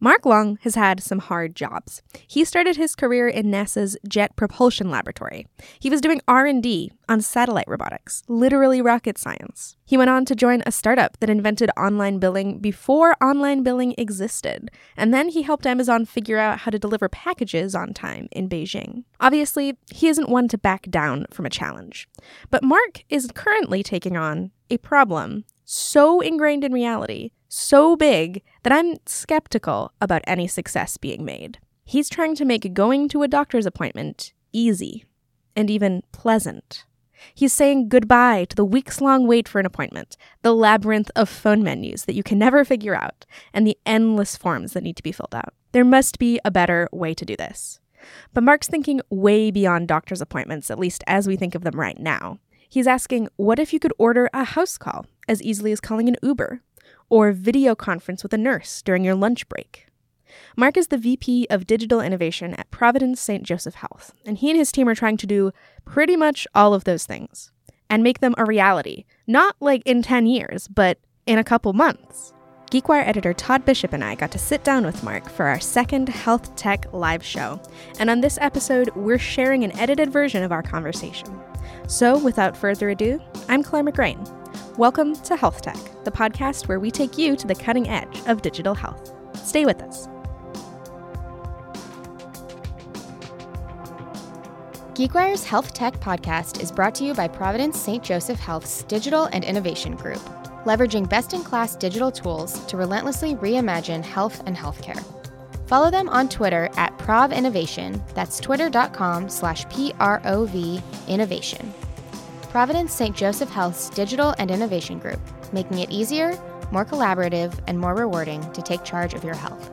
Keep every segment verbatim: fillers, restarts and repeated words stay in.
Mark Long has had some hard jobs. He started his career in NASA's Jet Propulsion Laboratory. He was doing R and D on satellite robotics, literally rocket science. He went on to join a startup that invented online billing before online billing existed, and then he helped Amazon figure out how to deliver packages on time in Beijing. Obviously, he isn't one to back down from a challenge. But Mark is currently taking on a problem so ingrained in reality, so big, that I'm skeptical about any success being made. He's trying to make going to a doctor's appointment easy and even pleasant. He's saying goodbye to the weeks-long wait for an appointment, the labyrinth of phone menus that you can never figure out, and the endless forms that need to be filled out. There must be a better way to do this. But Mark's thinking way beyond doctor's appointments, at least as we think of them right now. He's asking, what if you could order a house call as easily as calling an Uber, or video conference with a nurse during your lunch break? Mark is the V P of Digital Innovation at Providence Saint Joseph Health, and he and his team are trying to do pretty much all of those things and make them a reality, not like in ten years, but in a couple months. GeekWire editor Todd Bishop and I got to sit down with Mark for our second Health Tech live show, and on this episode, we're sharing an edited version of our conversation. So, without further ado, I'm Claire McGrain. Welcome to Health Tech, the podcast where we take you to the cutting edge of digital health. Stay with us. GeekWire's Health Tech podcast is brought to you by Providence Saint Joseph Health's Digital and Innovation Group, leveraging best-in-class digital tools to relentlessly reimagine health and healthcare. Follow them on Twitter at Prov Innovation. That's twitter.com slash P-R-O-V Innovation. Providence Saint Joseph Health's Digital and Innovation Group, making it easier, more collaborative, and more rewarding to take charge of your health.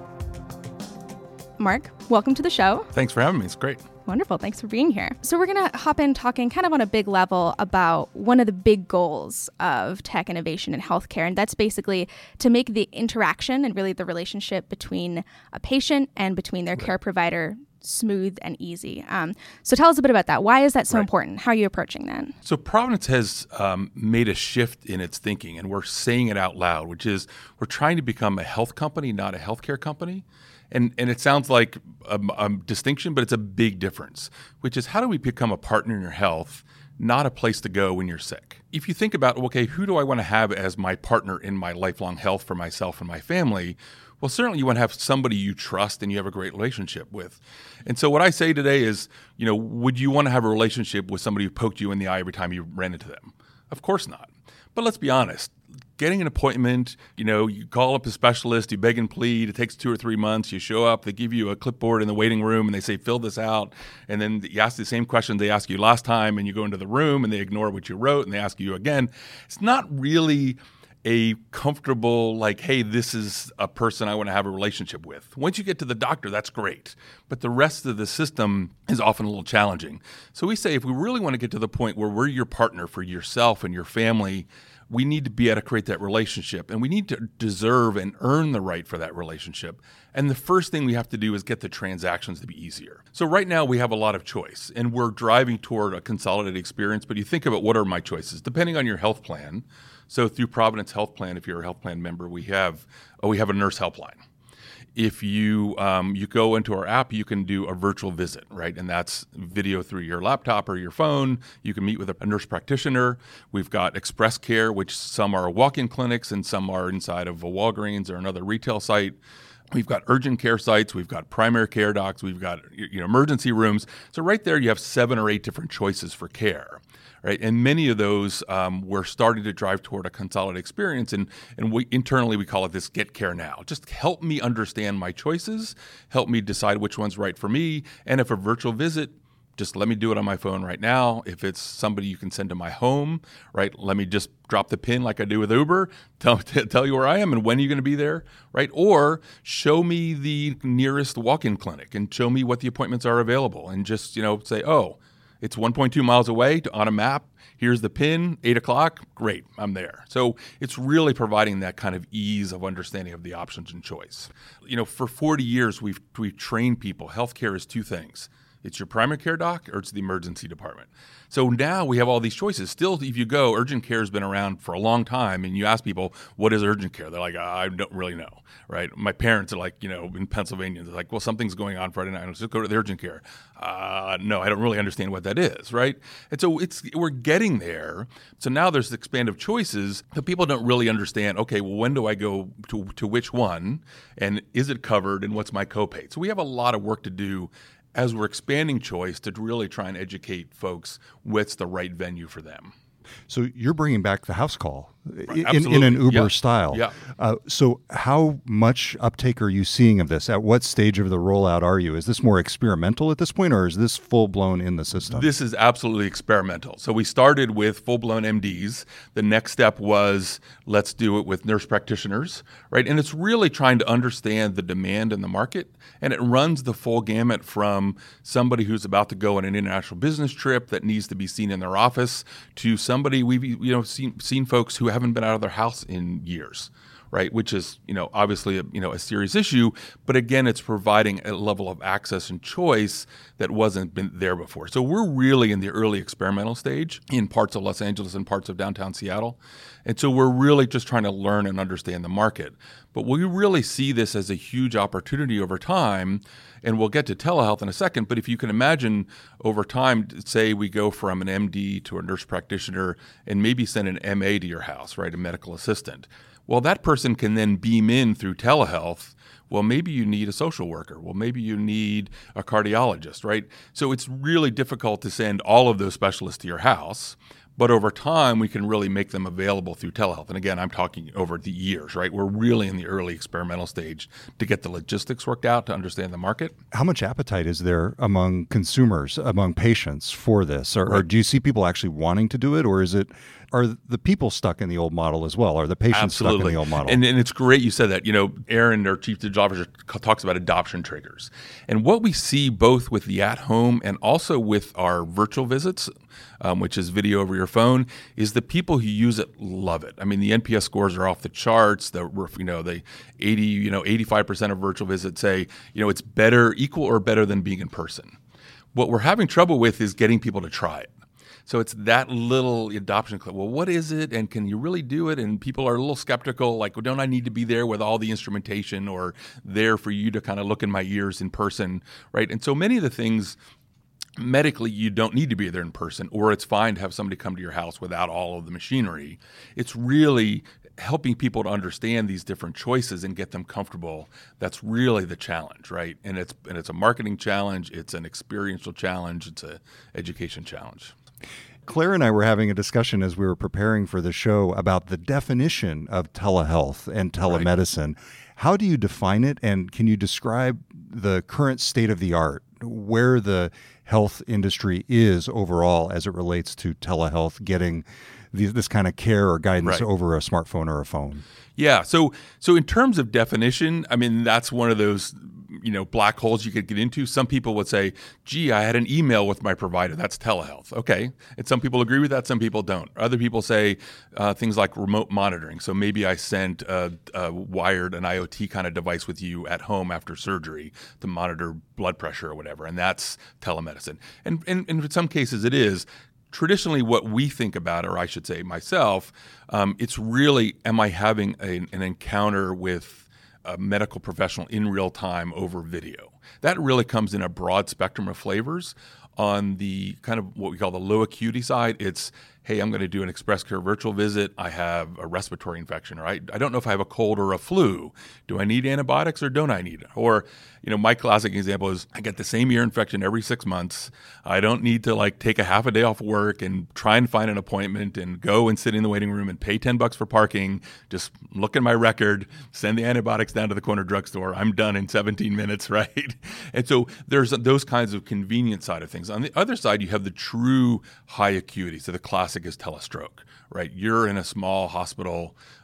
Mark, welcome to the show. Thanks for having me. It's great. Wonderful. Thanks for being here. So we're going to hop in talking kind of on a big level about one of the big goals of tech innovation in healthcare, and that's basically to make the interaction and really the relationship between a patient and between their right. care provider smooth and easy. Um, so tell us a bit about that. Why is that so right. important? How are you approaching that? So Providence has um, made a shift in its thinking, and we're saying it out loud, which is we're trying to become a health company, not a healthcare company. And and it sounds like a, a distinction, but it's a big difference, which is how do we become a partner in your health, not a place to go when you're sick? If you think about, okay, who do I want to have as my partner in my lifelong health for myself and my family? Well, certainly you want to have somebody you trust and you have a great relationship with. And so what I say today is, you know, would you want to have a relationship with somebody who poked you in the eye every time you ran into them? Of course not. But let's be honest. Getting an appointment, you know, you call up a specialist, you beg and plead, it takes two or three months, you show up, they give you a clipboard in the waiting room and they say, fill this out. And then you ask the same question they asked you last time and you go into the room and they ignore what you wrote and they ask you again. It's not really a comfortable, like, hey, this is a person I want to have a relationship with. Once you get to the doctor, that's great. But the rest of the system is often a little challenging. So we say if we really want to get to the point where we're your partner for yourself and your family, we need to be able to create that relationship, and we need to deserve and earn the right for that relationship. And the first thing we have to do is get the transactions to be easier. So right now we have a lot of choice, and we're driving toward a consolidated experience, but you think about what are my choices, depending on your health plan. So through Providence Health Plan, if you're a health plan member, we have oh, we have a nurse helpline. If you um, you go into our app, you can do a virtual visit, right? And that's video through your laptop or your phone. You can meet with a nurse practitioner. We've got Express Care, which some are walk-in clinics and some are inside of a Walgreens or another retail site. We've got urgent care sites. We've got primary care docs. We've got you know emergency rooms. So right there, you have seven or eight different choices for care. Right, and many of those um, we're starting to drive toward a consolidated experience, and and we internally we call it this Get Care Now. Just help me understand my choices, help me decide which one's right for me, and if a virtual visit, just let me do it on my phone right now. If it's somebody you can send to my home, right, let me just drop the pin like I do with Uber, tell tell you where I am and when you're going to be there, right? Or show me the nearest walk-in clinic and show me what the appointments are available, and just you know say, oh, it's one point two miles away on a map. Here's the pin, eight o'clock. Great, I'm there. So it's really providing that kind of ease of understanding of the options and choice. You know, for forty years, we've we've trained people. Healthcare is two things: It's your primary care doc or it's the emergency department. So now we have all these choices. Still, if you go, urgent care has been around for a long time, and you ask people, what is urgent care? They're like, I don't really know, right? My parents are like, you know, in Pennsylvania, they're like, well, something's going on Friday night. Let's just go to the urgent care. Uh, no, I don't really understand what that is, right? And so it's we're getting there. So now there's expanded choices, but people don't really understand, okay, well, when do I go to, to which one? And is it covered? And what's my copay? So we have a lot of work to do as we're expanding choice to really try and educate folks what's the right venue for them. So you're bringing back the house call Right, in, in an Uber yeah. style. Yeah. Uh, so how much uptake are you seeing of this? At what stage of the rollout are you? Is this more experimental at this point, or is this full-blown in the system? This is absolutely experimental. So we started with full-blown M Ds. The next step was let's do it with nurse practitioners, right? And it's really trying to understand the demand in the market, and it runs the full gamut from somebody who's about to go on an international business trip that needs to be seen in their office to somebody we've you know seen, seen folks who haven't been out of their house in years, right? Which is, you know, obviously, a, you know, a serious issue. But again, it's providing a level of access and choice that wasn't been there before. So we're really in the early experimental stage in parts of Los Angeles and parts of downtown Seattle. And so we're really just trying to learn and understand the market. But we really see this as a huge opportunity over time. And we'll get to telehealth in a second. But if you can imagine over time, say we go from an M D to a nurse practitioner and maybe send an M A to your house, right, a medical assistant. Well, that person can then beam in through telehealth. Well, maybe you need a social worker. Well, maybe you need a cardiologist, right? So it's really difficult to send all of those specialists to your house. But over time, we can really make them available through telehealth. And again, I'm talking over the years, right? We're really in the early experimental stage to get the logistics worked out, to understand the market. How much appetite is there among consumers, among patients for this? Or, or do you see people actually wanting to do it? Or is it, are the people stuck in the old model as well? Are the patients Absolutely. stuck in the old model? And, and it's great you said that. You know, Aaron, our chief digital officer, talks about adoption triggers. And what we see both with the at-home and also with our virtual visits, um, which is video over your phone, is the people who use it love it. I mean, the N P S scores are off the charts. The you know the eighty you know eighty-five percent of virtual visits say you know it's better, equal or better than being in person. What we're having trouble with is getting people to try it. So it's that little adoption clip. Well, what is it, and can you really do it? And people are a little skeptical, like, well, don't I need to be there with all the instrumentation or there for you to kind of look in my ears in person, right? And so many of the things medically you don't need to be there in person, or it's fine to have somebody come to your house without all of the machinery. It's really helping people to understand these different choices and get them comfortable. That's really the challenge, right? And it's and it's a marketing challenge, it's an experiential challenge, it's an education challenge. Claire and I were having a discussion as we were preparing for the show about the definition of telehealth and telemedicine. Right. How do you define it, and can you describe the current state of the art, where the health industry is overall as it relates to telehealth, getting these, this kind of care or guidance right. over a smartphone or a phone? Yeah. So, so in terms of definition, I mean, that's one of those, you know, black holes you could get into. Some people would say, gee, I had an email with my provider. That's telehealth. Okay. And some people agree with that. Some people don't. Other people say uh, things like remote monitoring. So maybe I sent a, a wired, an I O T kind of device with you at home after surgery to monitor blood pressure or whatever. And that's telemedicine. And, and, and in some cases it is. Traditionally, what we think about, or I should say myself, um, it's really, am I having a, an encounter with a medical professional in real time over video? That really comes in a broad spectrum of flavors. On the kind of what we call the low acuity side, it's, hey, I'm going to do an Express Care virtual visit. I have a respiratory infection, or I, I don't know if I have a cold or a flu. Do I need antibiotics or don't I need it? Or, you know, my classic example is I get the same ear infection every six months. I don't need to like take a half a day off work and try and find an appointment and go and sit in the waiting room and pay ten bucks for parking. Just look at my record, send the antibiotics down to the corner drugstore. I'm done in seventeen minutes, right? And so there's those kinds of convenient side of things. On the other side, you have the true high acuity. So the classic is telestroke, right? You're in a small hospital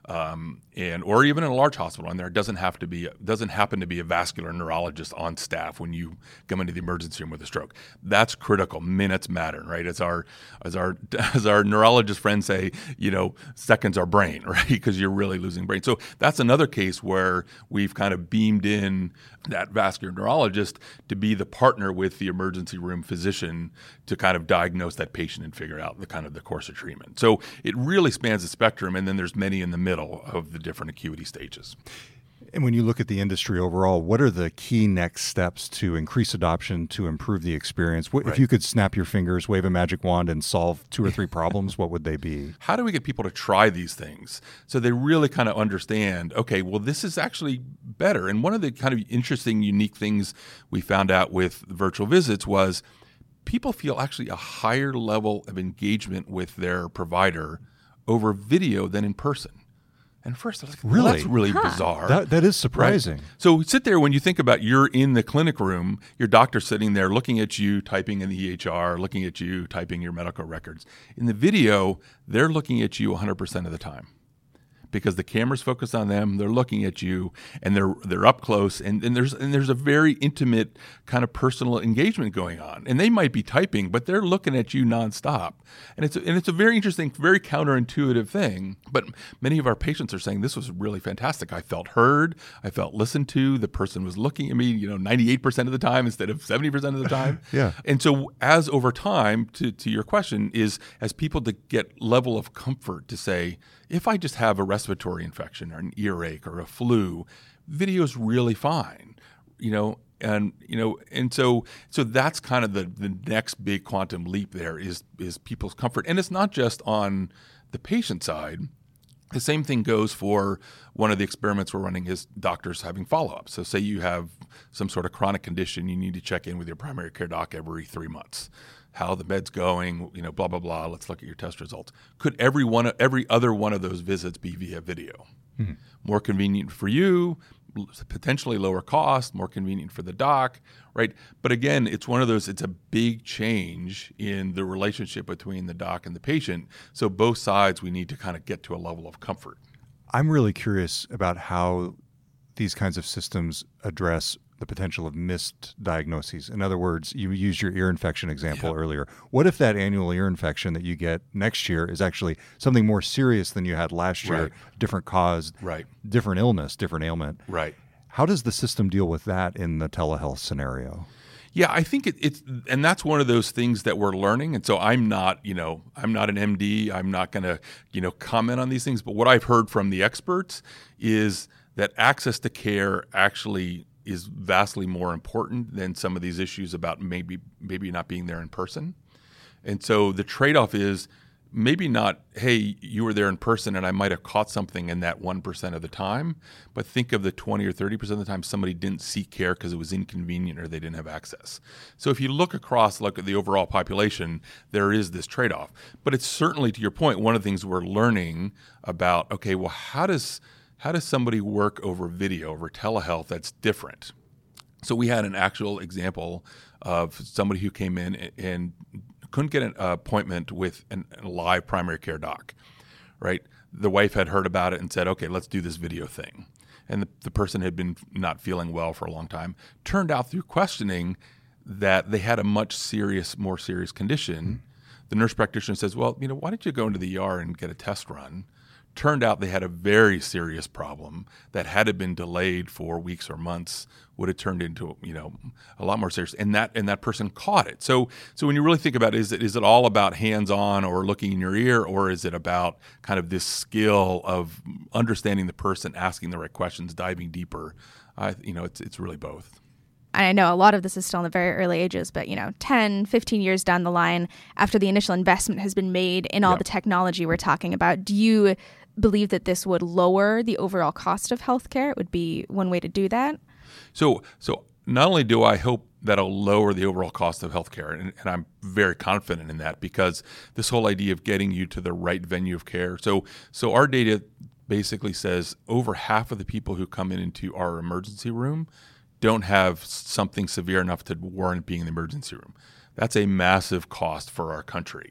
um, and or even in a large hospital, and there doesn't have to be doesn't happen to be a vascular neurologist on staff when you come into the emergency room with a stroke. That's critical. Minutes matter, right? As our as our as our neurologist friends say, you know, seconds are brain, right? Because you're really losing brain. So that's another case where we've kind of beamed in that vascular neurologist to be the partner with the emergency room physician to kind of diagnose that patient and figure out the kind of the course of treatment. So it really spans the spectrum, and then there's many in the middle of the different acuity stages. And when you look at the industry overall, what are the key next steps to increase adoption, to improve the experience? What, Right. If you could snap your fingers, wave a magic wand, and solve two or three problems, what would they be? How do we get people to try these things so they really kind of understand, okay, well, this is actually better? And one of the kind of interesting, unique things we found out with virtual visits was people feel actually a higher level of engagement with their provider over video than in person. And first, I was like, well, Really? that's really bizarre. That, that is surprising. Right? So sit there when you think about you're in the clinic room, your doctor's sitting there looking at you, typing in the E H R, looking at you, typing your medical records. In the video, they're looking at you one hundred percent of the time because the camera's focused on them, they're looking at you, and they're they're up close, and, and there's and there's a very intimate kind of personal engagement going on. And they might be typing, but they're looking at you nonstop. And it's a, and it's a very interesting, very counterintuitive thing. But many of our patients are saying this was really fantastic. I felt heard, I felt listened to. The person was looking at me, you know, ninety-eight percent of the time instead of seventy percent of the time. Yeah. And so as over time, to, to your question, is as people to get level of comfort to say, if I just have a respiratory infection or an earache or a flu, video's really fine, you know, and you know, and so so that's kind of the the next big quantum leap there is is people's comfort, and it's not just on the patient side. The same thing goes for one of the experiments we're running is doctors having follow-up. So say you have some sort of chronic condition, you need to check in with your primary care doc every three months. How the bed's going, you know, blah, blah, blah. Let's look at your test results. Could every one, every other one of those visits be via video? Mm-hmm. More convenient for you, potentially lower cost, more convenient for the doc, right? But again, it's one of those, it's a big change in the relationship between the doc and the patient. So both sides, we need to kind of get to a level of comfort. I'm really curious about how these kinds of systems address the potential of missed diagnoses. In other words, you used your ear infection example Yeah. earlier. What if that annual ear infection that you get next year is actually something more serious than you had last year, Right. different cause, Right. different illness, different ailment? Right. How does the system deal with that in the telehealth scenario? Yeah, I think it, it's, and that's one of those things that we're learning. And so I'm not, you know, I'm not an M D. I'm not going to, you know, comment on these things. But what I've heard from the experts is that access to care actually is vastly more important than some of these issues about maybe maybe not being there in person. And so the trade-off is maybe not, hey, you were there in person and I might have caught something in that one percent of the time, but think of the twenty or thirty percent of the time somebody didn't seek care because it was inconvenient or they didn't have access. So if you look across, look at the overall population, there is this trade-off. But it's certainly, to your point, one of the things we're learning about, okay, well, how does how does somebody work over video, over telehealth that's different? So we had an actual example of somebody who came in and couldn't get an appointment with an, a live primary care doc, right? The wife had heard about it and said, okay, let's do this video thing. And the, the person had been not feeling well for a long time. Turned out through questioning that they had a much serious, more serious condition. Mm-hmm. The nurse practitioner says, well, you know, why don't you go into the E R and get a test run? Turned out they had a very serious problem that had it been delayed for weeks or months would have turned into, you know, a lot more serious. And that and that person caught it. So so when you really think about it, is it is it all about hands-on or looking in your ear, or is it about kind of this skill of understanding the person, asking the right questions, diving deeper? I you know, it's it's really both. I know a lot of this is still in the very early ages, but, you know, ten, fifteen years down the line, after the initial investment has been made in all Yeah. the technology we're talking about, do you believe that this would lower the overall cost of healthcare? It would be one way to do that. So so not only do I hope that'll lower the overall cost of healthcare, and, and I'm very confident in that, because this whole idea of getting you to the right venue of care. So so our data basically says over half of the people who come in into our emergency room don't have something severe enough to warrant being in the emergency room. That's a massive cost for our country.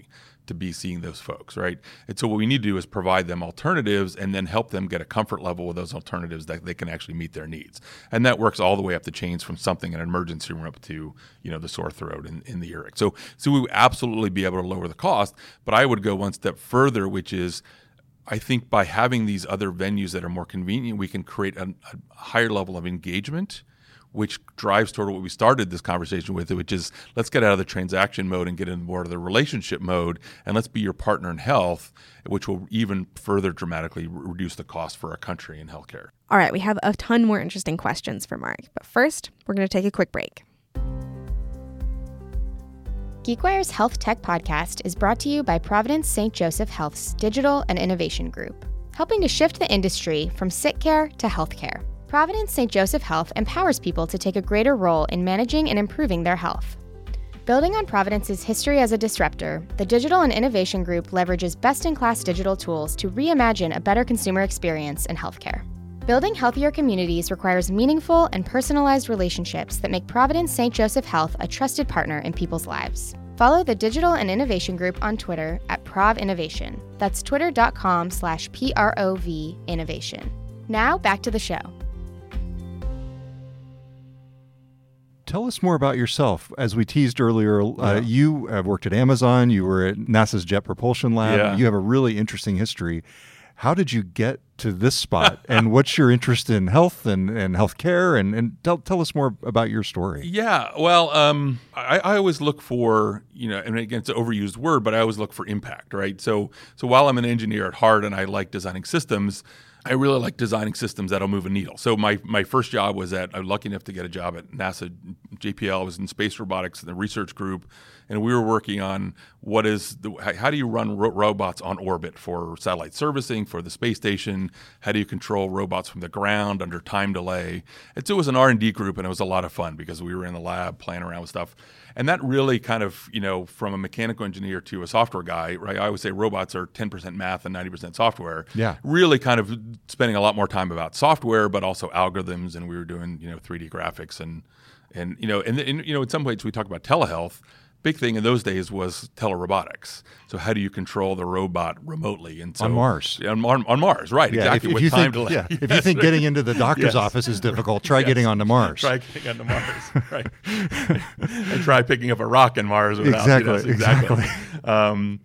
to be seeing those folks, right? And so what we need to do is provide them alternatives and then help them get a comfort level with those alternatives that they can actually meet their needs. And that works all the way up the chains from something in an emergency room up to, you know, the sore throat in, in the earache. So, so we would absolutely be able to lower the cost, but I would go one step further, which is I think by having these other venues that are more convenient, we can create a, a higher level of engagement, which drives toward what we started this conversation with, which is let's get out of the transaction mode and get into more of the relationship mode, and let's be your partner in health, which will even further dramatically reduce the cost for our country in healthcare. All right, we have a ton more interesting questions for Mark, but first, we're going to take a quick break. GeekWire's Health Tech Podcast is brought to you by Providence Saint Joseph Health's Digital and Innovation Group, helping to shift the industry from sick care to healthcare. Providence Saint Joseph Health empowers people to take a greater role in managing and improving their health. Building on Providence's history as a disruptor, the Digital and Innovation Group leverages best-in-class digital tools to reimagine a better consumer experience in healthcare. Building healthier communities requires meaningful and personalized relationships that make Providence Saint Joseph Health a trusted partner in people's lives. Follow the Digital and Innovation Group on Twitter at Prov Innovation. That's twitter.com slash P R O V Innovation. Now back to the show. Tell us more about yourself. As we teased earlier, uh, yeah. you have worked at Amazon. You were at NASA's Jet Propulsion Lab. Yeah. You have a really interesting history. How did you get to this spot? And what's your interest in health and, and healthcare? And, and tell, tell us more about your story. Yeah, well, um, I, I always look for, you know, and again, it's an overused word, but I always look for impact, right? So, so while I'm an engineer at heart and I like designing systems, I really like designing systems that'll move a needle. So my my first job was at, I was lucky enough to get a job at NASA J P L. I was in space robotics in the research group, and we were working on what is, the, how do you run ro- robots on orbit for satellite servicing, for the space station? How do you control robots from the ground under time delay? And so it was an R and D group, and it was a lot of fun because we were in the lab playing around with stuff. And that really kind of, you know, from a mechanical engineer to a software guy, right? I always say robots are ten percent math and ninety percent software. Yeah. Really kind of spending a lot more time about software, but also algorithms. And we were doing, you know, three D graphics and, and you know, and, and you know, in some ways we talk about telehealth. Big thing in those days was telerobotics. So how do you control the robot remotely? And so, on Mars. On, on, on Mars, right, yeah, exactly. If, if with you time think, delay. Yeah, Yes. if you think getting into the doctor's Yes. office is difficult, try Yes. getting onto Mars. Try getting onto Mars, right. And try picking up a rock in Mars without, exactly, you know, exactly. exactly. Um,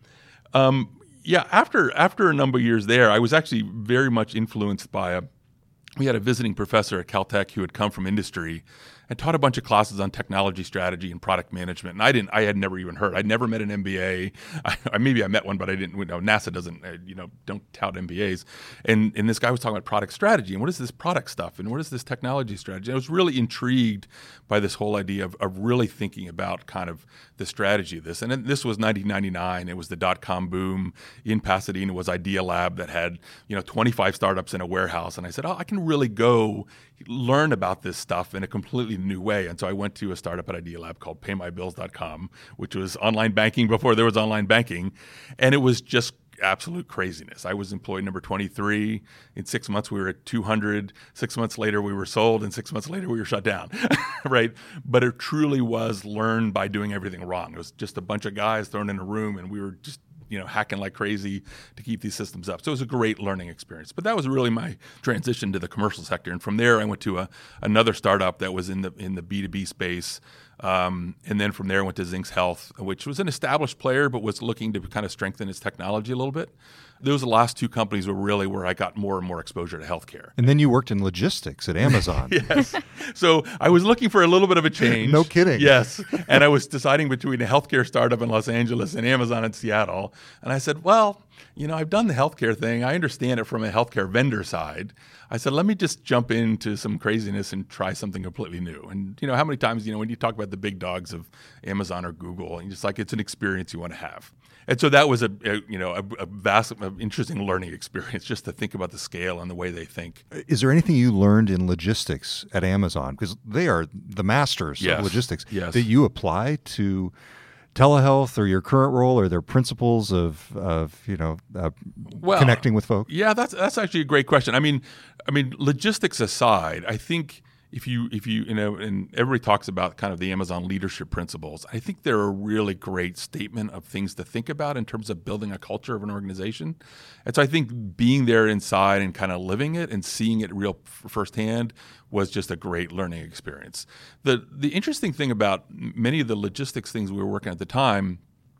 um, yeah, after, after a number of years there, I was actually very much influenced by a, we had a visiting professor at Caltech who had come from industry and taught a bunch of classes on technology strategy and product management. And I didn't, I had never even heard. I'd never met an M B A. I, maybe I met one, but I didn't, you know, NASA doesn't, uh, you know, don't tout M B As. And and this guy was talking about product strategy and what is this product stuff and what is this technology strategy? And I was really intrigued by this whole idea of, of really thinking about kind of the strategy of this. And then this was nineteen ninety-nine. It was the dot-com boom in Pasadena. It was Idea Lab that had, you know, twenty-five startups in a warehouse. And I said, oh, I can really go learn about this stuff in a completely new way. And so I went to a startup at Idea Lab called pay my bills dot com, which was online banking before there was online banking. And it was just absolute craziness. I was employee number twenty-three. In six months, we were at two hundred. Six months later, we were sold. And six months later, we were shut down, right? But it truly was learned by doing everything wrong. It was just a bunch of guys thrown in a room, and we were just you know, hacking like crazy to keep these systems up. So it was a great learning experience. But that was really my transition to the commercial sector. And from there, I went to a, another startup that was in the in the B two B space. Um, and then from there, I went to Zinx Health, which was an established player, but was looking to kind of strengthen its technology a little bit. Those the last two companies were really where I got more and more exposure to healthcare. And then you worked in logistics at Amazon. Yes. So I was looking for a little bit of a change. No kidding. Yes. And I was deciding between a healthcare startup in Los Angeles and Amazon in Seattle. And I said, well, you know, I've done the healthcare thing. I understand it from a healthcare vendor side. I said, let me just jump into some craziness and try something completely new. And, you know, how many times, you know, when you talk about the big dogs of Amazon or Google, and just like it's an experience you want to have. And so that was a, a you know, a, a vast, a interesting learning experience just to think about the scale and the way they think. Is there anything you learned in logistics at Amazon? Because they are the masters Yes. of logistics. Yes. That you apply to telehealth or your current role, or their principles of, of you know, uh, well, connecting with folks? Yeah, that's that's actually a great question. I mean, I mean, logistics aside, I think if you if you you know, and everybody talks about kind of the Amazon leadership principles. I think they're a really great statement of things to think about in terms of building a culture of an organization. And so I think being there inside and kind of living it and seeing it real firsthand was just a great learning experience. The the interesting thing about many of the logistics things we were working at the time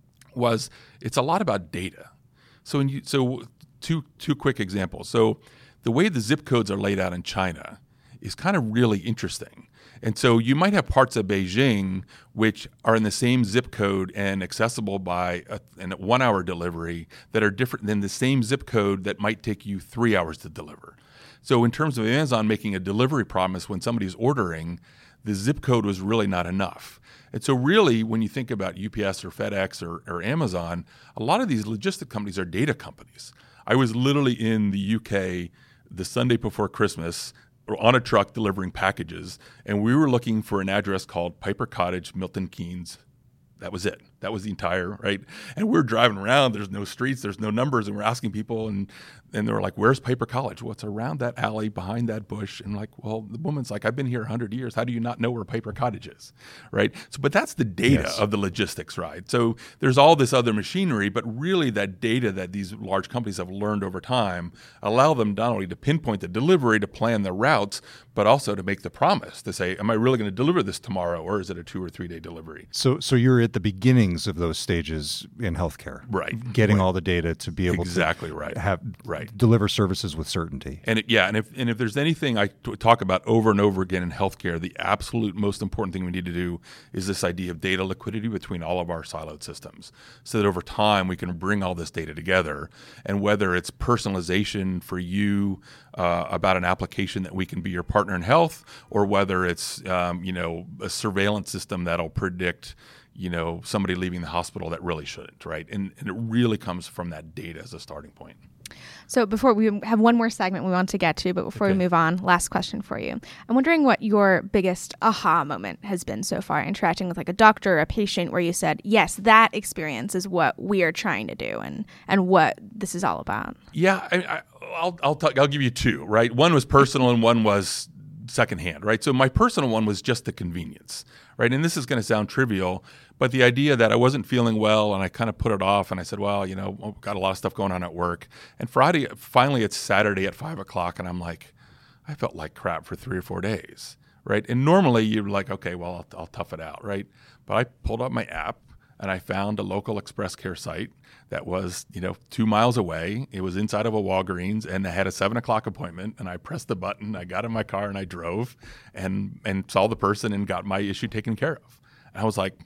was it's a lot about data. So when you so two two quick examples. So the way the zip codes are laid out in China is kind of really interesting. And so you might have parts of Beijing which are in the same zip code and accessible by a, a one-hour delivery that are different than the same zip code that might take you three hours to deliver. So in terms of Amazon making a delivery promise when somebody's ordering, the zip code was really not enough. And so really, when you think about U P S or FedEx or, or Amazon, a lot of these logistic companies are data companies. I was literally in the U K the Sunday before Christmas on a truck delivering packages, and we were looking for an address called Piper Cottage, Milton Keynes. That was it. That was the entire, right? And we we're driving around. There's no streets. There's no numbers. And we're asking people, and and they were like, where's Piper College? Well, it's around that alley behind that bush. And like, well, the woman's like, I've been here one hundred years. How do you not know where Piper Cottage is, right? So, but that's the data yes. of the logistics, right? So there's all this other machinery, but really that data that these large companies have learned over time allow them not only to pinpoint the delivery, to plan the routes, but also to make the promise to say, am I really going to deliver this tomorrow, or is it a two or three day delivery? So, so you're at the beginnings of those stages in healthcare, right? Getting right. all the data to be able exactly to right. have right. deliver services with certainty. And it, yeah, and if and if there's anything I t- talk about over and over again in healthcare, the absolute most important thing we need to do is this idea of data liquidity between all of our siloed systems, so that over time we can bring all this data together. And whether it's personalization for you uh, about an application that we can be your partner in health, or whether it's um, you know a surveillance system that'll predict you know somebody leaving the hospital that really shouldn't, right? And, and it really comes from that data as a starting point. So before we have one more segment we want to get to, but before okay. we move on, last question for you. I'm wondering what your biggest aha moment has been so far, interacting with like a doctor or a patient where you said, yes, that experience is what we are trying to do and, and what this is all about. Yeah, I, I, I'll I'll, talk, I'll give you two, right? One was personal and one was secondhand, right? So my personal one was just the convenience, right? And this is going to sound trivial, but the idea that I wasn't feeling well and I kind of put it off and I said, well, you know, I've got a lot of stuff going on at work. And Friday, finally it's Saturday at five o'clock and I'm like, I felt like crap for three or four days, right? And normally you're like, okay, well, I'll, I'll tough it out, right? But I pulled up my app and I found a local express care site that was, you know, two miles away. It was inside of a Walgreens, and I had a seven o'clock appointment. And I pressed the button. I got in my car and I drove, and and saw the person and got my issue taken care of. And I was like,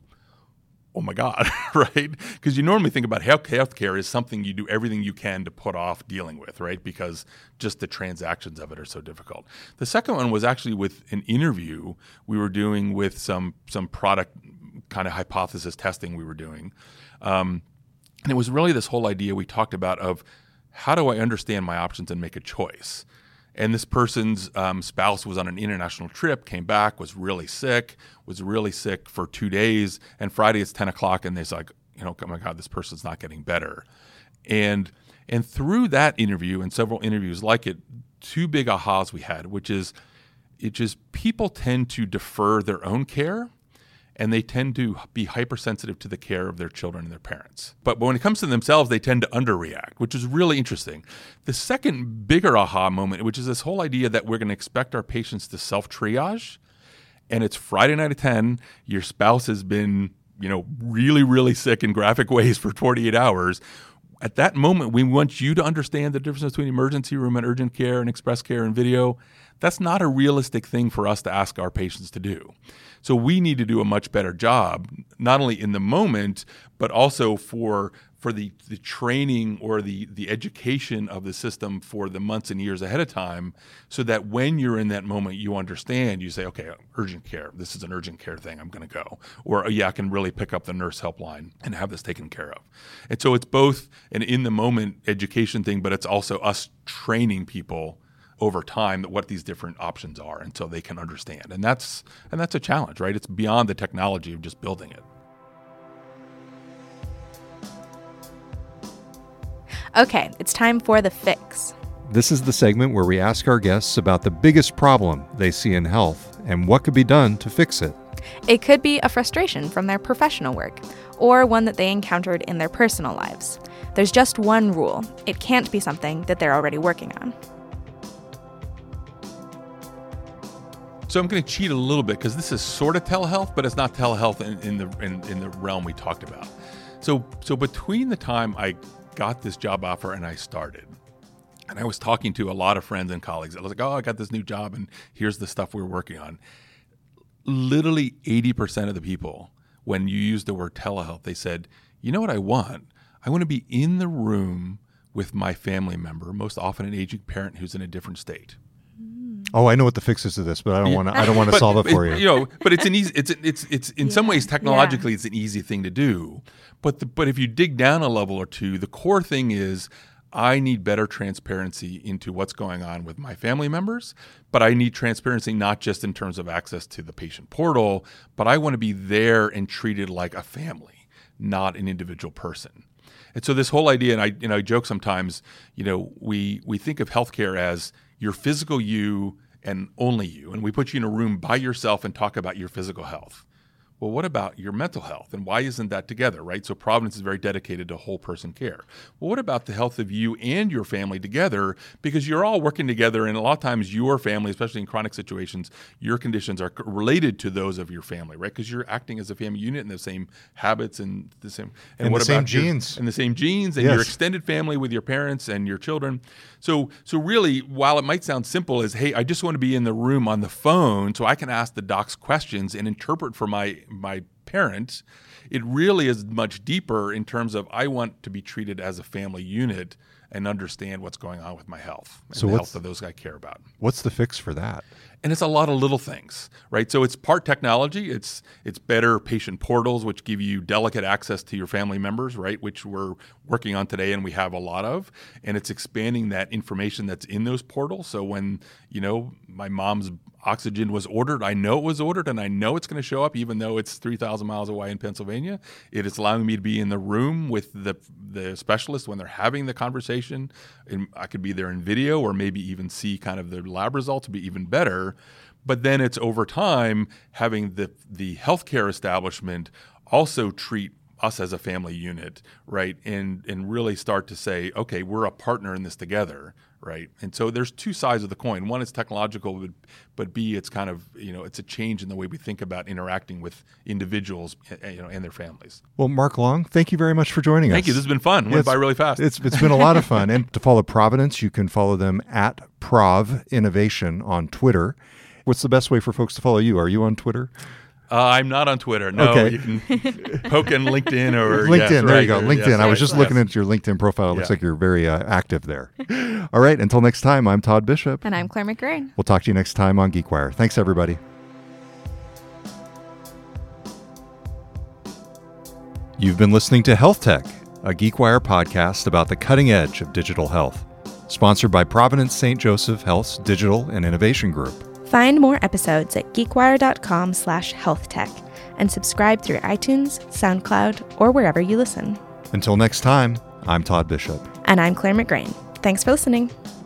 oh my God, right? Because you normally think about health healthcare as something you do everything you can to put off dealing with, right? Because just the transactions of it are so difficult. The second one was actually with an interview we were doing with some some product kind of hypothesis testing we were doing. Um, and it was really this whole idea we talked about of how do I understand my options and make a choice? And this person's um, spouse was on an international trip, came back, was really sick, was really sick for two days. And Friday it's ten o'clock and they're like, you know, oh my God, this person's not getting better. And and through that interview and several interviews like it, two big ahas we had, which is it just people tend to defer their own care, and they tend to be hypersensitive to the care of their children and their parents. But when it comes to themselves, they tend to underreact, which is really interesting. The second bigger aha moment, which is this whole idea that we're going to expect our patients to self-triage, and it's Friday night at ten, your spouse has been, you know, really, really sick in graphic ways for forty-eight hours. At that moment, we want you to understand the difference between emergency room and urgent care and express care and video. That's not a realistic thing for us to ask our patients to do. So we need to do a much better job, not only in the moment, but also for for the, the training or the, the education of the system for the months and years ahead of time, so that when you're in that moment, you understand, you say, okay, urgent care, this is an urgent care thing, I'm going to go. Or, yeah, I can really pick up the nurse helpline and have this taken care of. And so it's both an in-the-moment education thing, but it's also us training people over time that what these different options are, and so they can understand. And that's and that's a challenge, right? It's beyond the technology of just building it. Okay, it's time for The Fix. This is the segment where we ask our guests about the biggest problem they see in health and what could be done to fix it. It could be a frustration from their professional work, or one that they encountered in their personal lives. There's just one rule. It can't be something that they're already working on. So I'm going to cheat a little bit because this is sort of telehealth, but it's not telehealth in, in the in, in the realm we talked about. So so between the time I got this job offer and I started, and I was talking to a lot of friends and colleagues, I was like, oh, I got this new job and here's the stuff we're working on. Literally eighty percent of the people, when you use the word telehealth, they said, you know what I want? I want to be in the room with my family member, most often an aging parent who's in a different state. Oh, I know what the fix is to this, but I don't Yeah. want to. I don't want to solve it for you. You know, but it's an easy. It's it's it's in some Yeah. ways technologically, it's an easy thing to do. But the, but if you dig down a level or two, the core thing is I need better transparency into what's going on with my family members. But I need transparency not just in terms of access to the patient portal, but I want to be there and treated like a family, not an individual person. And so this whole idea, and I you know I joke sometimes, you know, we we think of healthcare as your physical you and only you, and we put you in a room by yourself and talk about your physical health. Well, what about your mental health? And why isn't that together, right? So Providence is very dedicated to whole person care. Well, what about the health of you and your family together? Because you're all working together, and a lot of times your family, especially in chronic situations, your conditions are related to those of your family, right? Because you're acting as a family unit in the same habits and the same And what the same about your- genes. and the same genes, and Yes. your extended family with your parents and your children. So, so really, while it might sound simple as, hey, I just want to be in the room on the phone so I can ask the docs questions and interpret for my my parent, it really is much deeper in terms of I want to be treated as a family unit and understand what's going on with my health and So the what's- health of those I care about. What's the fix for that? And it's a lot of little things, right? So it's part technology. It's it's better patient portals, which give you delicate access to your family members, right? Which we're working on today, and we have a lot of. And it's expanding that information that's in those portals. So when you know my mom's oxygen was ordered, I know it was ordered, and I know it's going to show up, even though it's three thousand miles away in Pennsylvania. It is allowing me to be in the room with the the specialist when they're having the conversation, and I could be there in video, or maybe even see kind of the lab results, be even better. But then it's over time having the the healthcare establishment also treat us as a family unit, right? And and really start to say, okay, we're a partner in this together, right? And so there's two sides of the coin. One is technological, but, but B, it's kind of, you know, it's a change in the way we think about interacting with individuals, you know, and their families. Well, Mark Long, thank you very much for joining us. Thank you. This has been fun. Went It's- by really fast. It's it's been a lot of fun. And to follow Providence, you can follow them at Prov Innovation on Twitter. What's the best way for folks to follow you? Are you on Twitter? Uh, I'm not on Twitter. No, Okay. you can poke in LinkedIn or LinkedIn. yes, there right, you go. or- LinkedIn. yes, I was right, just looking yes. at your LinkedIn profile. It looks Yeah. like you're very uh, active there. All right. Until next time, I'm Todd Bishop. And I'm Claire McGrain. We'll talk to you next time on GeekWire. Thanks, everybody. You've been listening to Health Tech, a GeekWire podcast about the cutting edge of digital health. Sponsored by Providence Saint Joseph Health's Digital and Innovation Group. Find more episodes at geekwire.com slash healthtech and subscribe through iTunes, SoundCloud, or wherever you listen. Until next time, I'm Todd Bishop. And I'm Claire McGrain. Thanks for listening.